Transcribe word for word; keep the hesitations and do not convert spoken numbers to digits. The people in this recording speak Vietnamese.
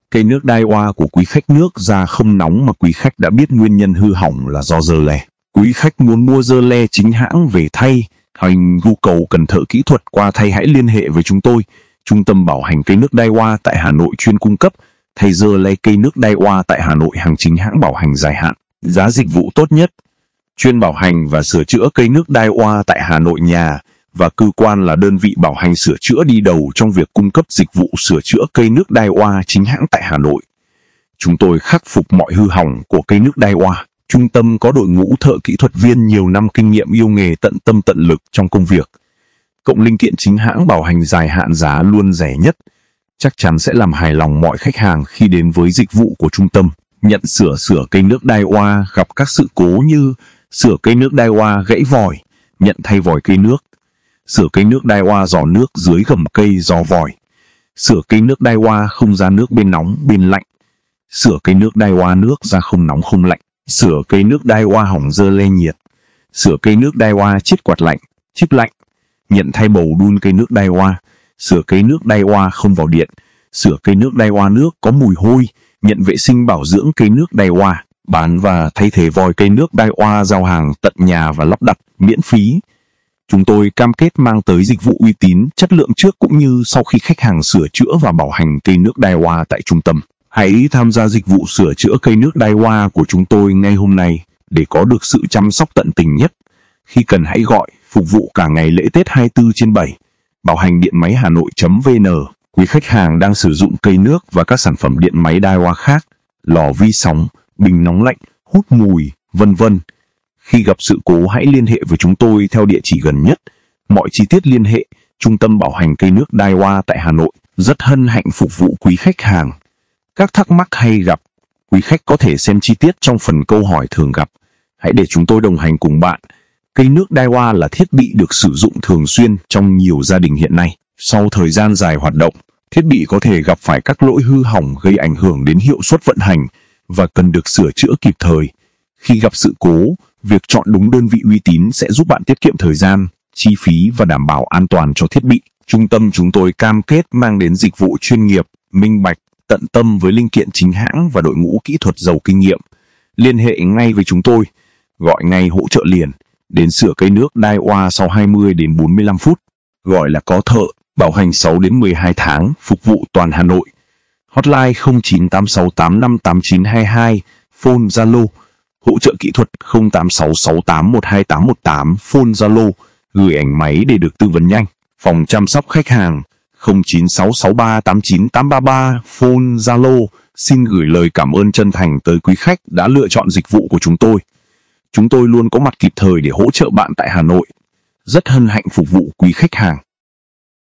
Cây nước Daiwa của quý khách nước ra không nóng mà quý khách đã biết nguyên nhân hư hỏng là do dơ le. Quý khách muốn mua dơ le chính hãng về thay, hay nhu cầu cần thợ kỹ thuật qua thay hãy liên hệ với chúng tôi. Trung tâm bảo hành cây nước Daiwa tại Hà Nội chuyên cung cấp thay dơ le cây nước Daiwa tại Hà Nội, hàng chính hãng bảo hành dài hạn, giá dịch vụ tốt nhất. Chuyên bảo hành và sửa chữa cây nước Daiwa tại Hà Nội. Nhà và cơ quan là đơn vị bảo hành sửa chữa đi đầu trong việc cung cấp dịch vụ sửa chữa cây nước Daiwa chính hãng tại Hà Nội. Chúng tôi khắc phục mọi hư hỏng của cây nước Daiwa. Trung tâm có đội ngũ thợ kỹ thuật viên nhiều năm kinh nghiệm, yêu nghề, tận tâm tận lực trong công việc. Cộng linh kiện chính hãng bảo hành dài hạn, giá luôn rẻ nhất. Chắc chắn sẽ làm hài lòng mọi khách hàng khi đến với dịch vụ của trung tâm. Nhận sửa sửa cây nước Daiwa gặp các sự cố như sửa cây nước Daiwa gãy vòi, nhận thay vòi cây nước. Sửa cây nước Daiwa giò nước dưới gầm cây do vòi. Sửa cây nước Daiwa không ra nước bên nóng bên lạnh. Sửa cây nước Daiwa nước ra không nóng không lạnh. Sửa cây nước Daiwa hỏng dơ le nhiệt. Sửa cây nước Daiwa chiết quạt lạnh, chip lạnh. Nhận thay bầu đun cây nước Daiwa. Sửa cây nước Daiwa không vào điện. Sửa cây nước Daiwa nước có mùi hôi. Nhận vệ sinh bảo dưỡng cây nước Daiwa. Bán và thay thế vòi cây nước Daiwa, giao hàng tận nhà và lắp đặt miễn phí. Chúng tôi cam kết mang tới dịch vụ uy tín, chất lượng trước cũng như sau khi khách hàng sửa chữa và bảo hành cây nước Daiwa tại trung tâm. Hãy tham gia dịch vụ sửa chữa cây nước Daiwa của chúng tôi ngay hôm nay để có được sự chăm sóc tận tình nhất. Khi cần hãy gọi, phục vụ cả ngày lễ Tết hai mươi tư trên bảy. Bảo hành điện máy Hà Nội chấm vn. Quý khách hàng đang sử dụng cây nước và các sản phẩm điện máy Daiwa khác, lò vi sóng, bình nóng lạnh, hút mùi, vân vân. Khi gặp sự cố hãy liên hệ với chúng tôi theo địa chỉ gần nhất. Mọi chi tiết liên hệ Trung tâm bảo hành cây nước Daiwa tại Hà Nội. Rất hân hạnh phục vụ quý khách hàng. Các thắc mắc hay gặp, quý khách có thể xem chi tiết trong phần câu hỏi thường gặp. Hãy để chúng tôi đồng hành cùng bạn. Cây nước Daiwa là thiết bị được sử dụng thường xuyên trong nhiều gia đình hiện nay. Sau thời gian dài hoạt động, thiết bị có thể gặp phải các lỗi hư hỏng gây ảnh hưởng đến hiệu suất vận hành và cần được sửa chữa kịp thời. Khi gặp sự cố, việc chọn đúng đơn vị uy tín sẽ giúp bạn tiết kiệm thời gian, chi phí và đảm bảo an toàn cho thiết bị. Trung tâm chúng tôi cam kết mang đến dịch vụ chuyên nghiệp, minh bạch, tận tâm với linh kiện chính hãng và đội ngũ kỹ thuật giàu kinh nghiệm. Liên hệ ngay với chúng tôi, gọi ngay hỗ trợ liền, đến sửa cây nước Daiwa sau hai mươi đến bốn mươi lăm phút. Gọi là có thợ, bảo hành sáu đến mười hai tháng, phục vụ toàn Hà Nội. Hotline không chín tám sáu tám năm tám chín hai hai, phone Zalo. Hỗ trợ kỹ thuật không tám sáu sáu tám một hai tám một tám, phone Zalo. Gửi ảnh máy để được tư vấn nhanh. Phòng chăm sóc khách hàng không chín sáu sáu ba tám chín tám ba ba, phone Zalo. Xin gửi lời cảm ơn chân thành tới quý khách đã lựa chọn dịch vụ của chúng tôi. Chúng tôi luôn có mặt kịp thời để hỗ trợ bạn tại Hà Nội. Rất hân hạnh phục vụ quý khách hàng.